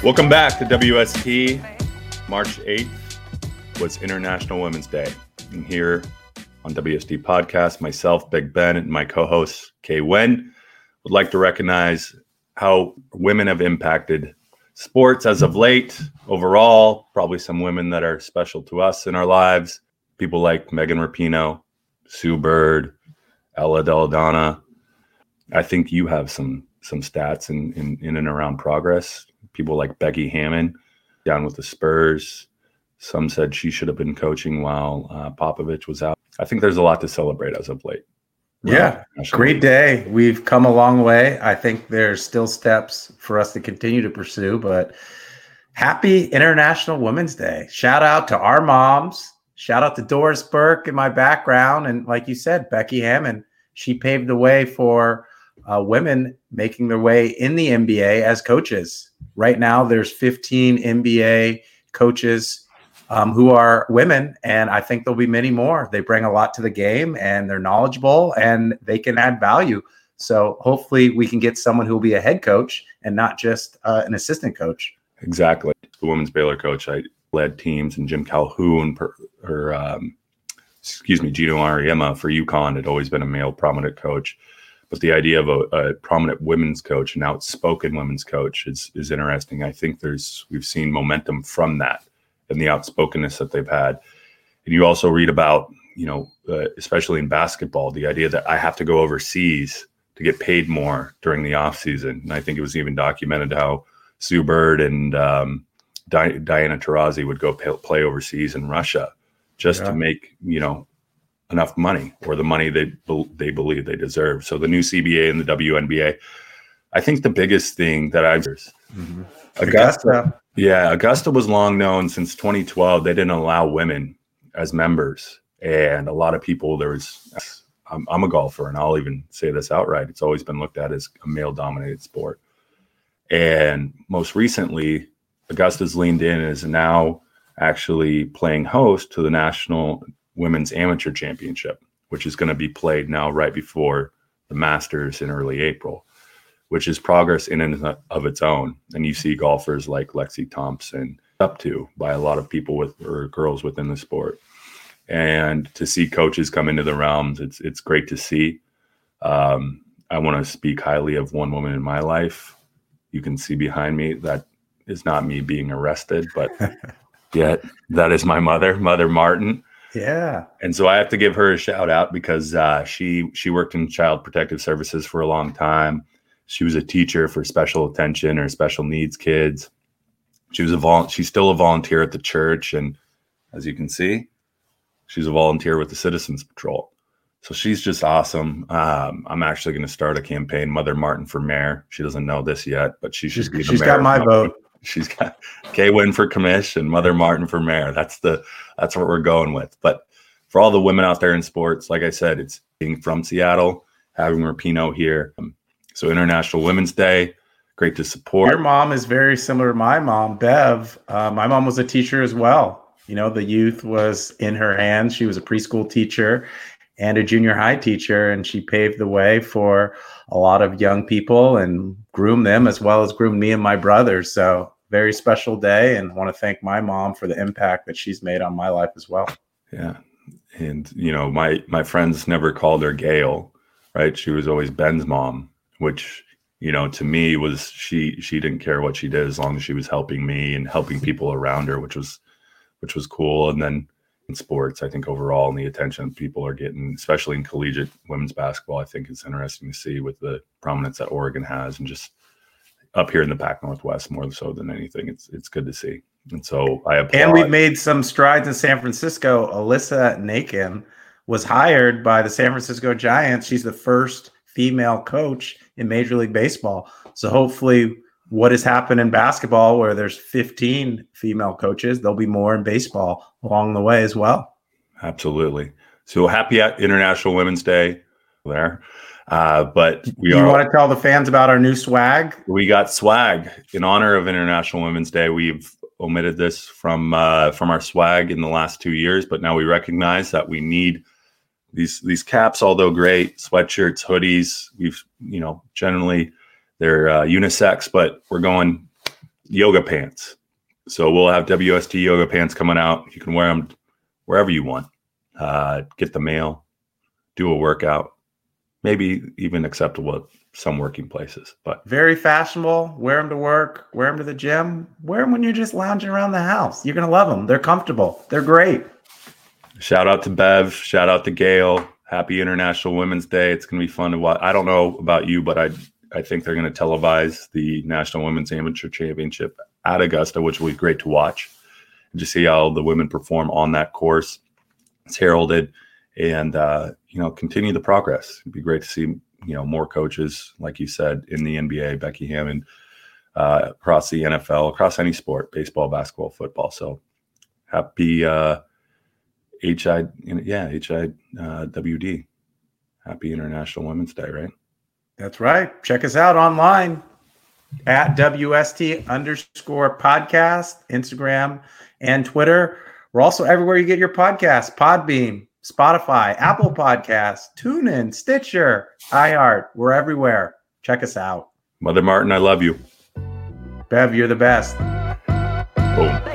Welcome back to WST. March 8th was International Women's Day. And here on WST Podcast, myself, Big Ben, and my co-host, Kay Wen, would like to recognize how women have impacted sports as of late. Overall, probably some women that are special to us in our lives. People like Megan Rapinoe, Sue Bird, Ella Deladonna. I think you have some stats in and around progress. People like Becky Hammon down with the Spurs. Some said she should have been coaching while Popovich was out. I think there's a lot to celebrate as of late. Yeah, great day. We've come a long way. I think there's still steps for us to continue to pursue, but happy International Women's Day. Shout out to our moms. Shout out to Doris Burke in my background. And like you said, Becky Hammon, she paved the way for women making their way in the NBA as coaches. Right now, there's 15 NBA coaches who are women, and I think there'll be many more. They bring a lot to the game, and they're knowledgeable, and they can add value. So hopefully we can get someone who will be a head coach and not just an assistant coach. Exactly. The women's Baylor coach, I led teams, and Jim Calhoun, Gino Ariema for UConn had always been a male prominent coach. But the idea of a prominent women's coach, an outspoken women's coach, is interesting. I think we've seen momentum from that and the outspokenness that they've had. And you also read about, especially in basketball, the idea that I have to go overseas to get paid more during the off season. And I think it was even documented how Sue Bird and Diana Taurasi would go play overseas in Russia just to make, enough money, or the money they believe they deserve. So the new CBA and the WNBA, I think the biggest thing that Augusta was long known since 2012. They didn't allow women as members, and a lot of people, I'm a golfer, and I'll even say this outright, it's always been looked at as a male dominated sport. And most recently, Augusta's leaned in and is now actually playing host to the National Women's Amateur Championship, which is going to be played now right before the Masters in early April, which is progress in and of its own. And you see golfers like Lexi Thompson up to by a lot of people or girls within the sport. And to see coaches come into the realms, it's great to see. I want to speak highly of one woman in my life. You can see behind me, that is not me being arrested, but yet that is my Mother Martin. Yeah. And so I have to give her a shout out because she worked in child protective services for a long time. She was a teacher for special attention or special needs kids. She's still a volunteer at the church. And as you can see, she's a volunteer with the Citizens Patrol. So she's just awesome. I'm actually going to start a campaign, Mother Martin for mayor. She doesn't know this yet, but she's got my vote. She's got Kay Wen for commission, Mother Martin for mayor. That's what we're going with. But for all the women out there in sports, like I said, it's being from Seattle, having Rapinoe here. So International Women's Day, great to support. Your mom is very similar to my mom, Bev. My mom was a teacher as well. The youth was in her hands. She was a preschool teacher and a junior high teacher, and she paved the way for a lot of young people and groomed them as well as groomed me and my brothers. So very special day, and want to thank my mom for the impact that she's made on my life as well. Yeah. And, my friends never called her Gail, right? She was always Ben's mom, which, to me was, she didn't care what she did as long as she was helping me and helping people around her, which was cool. And then in sports, I think overall, and the attention people are getting, especially in collegiate women's basketball, I think it's interesting to see with the prominence that Oregon has, and just up here in the Pac Northwest more so than anything. It's good to see. And so I applaud. And we've made some strides in San Francisco. Alyssa Nakin was hired by the San Francisco Giants. She's the first female coach in Major League Baseball. So hopefully what has happened in basketball, where there's 15 female coaches, there'll be more in baseball along the way as well. Absolutely. So happy International Women's Day there. But you want to tell the fans about our new swag? We got swag in honor of International Women's Day. We've omitted this from our swag in the last 2 years, but now we recognize that we need these caps, although great, sweatshirts, hoodies. We've, generally they're unisex, but we're going yoga pants. So we'll have WST yoga pants coming out. You can wear them wherever you want. Get the mail, do a workout, maybe even acceptable at some working places. But very fashionable. Wear them to work, wear them to the gym, wear them when you're just lounging around the house. You're going to love them. They're comfortable. They're great. Shout out to Bev. Shout out to Gail. Happy International Women's Day. It's going to be fun to watch. I don't know about you, but I think they're going to televise the National Women's Amateur Championship at Augusta, which will be great to watch. And just see how the women perform on that course. It's heralded, and continue the progress. It'd be great to see more coaches, like you said, in the NBA, Becky Hammon, across the NFL, across any sport, baseball, basketball, football. So happy HIWD. Happy International Women's Day, right? That's right. Check us out online at WST_podcast, Instagram and Twitter. We're also everywhere you get your podcasts: Podbean, Spotify, Apple Podcasts, TuneIn, Stitcher, iHeart. We're everywhere. Check us out. Mother Martin, I love you. Bev, you're the best. Boom.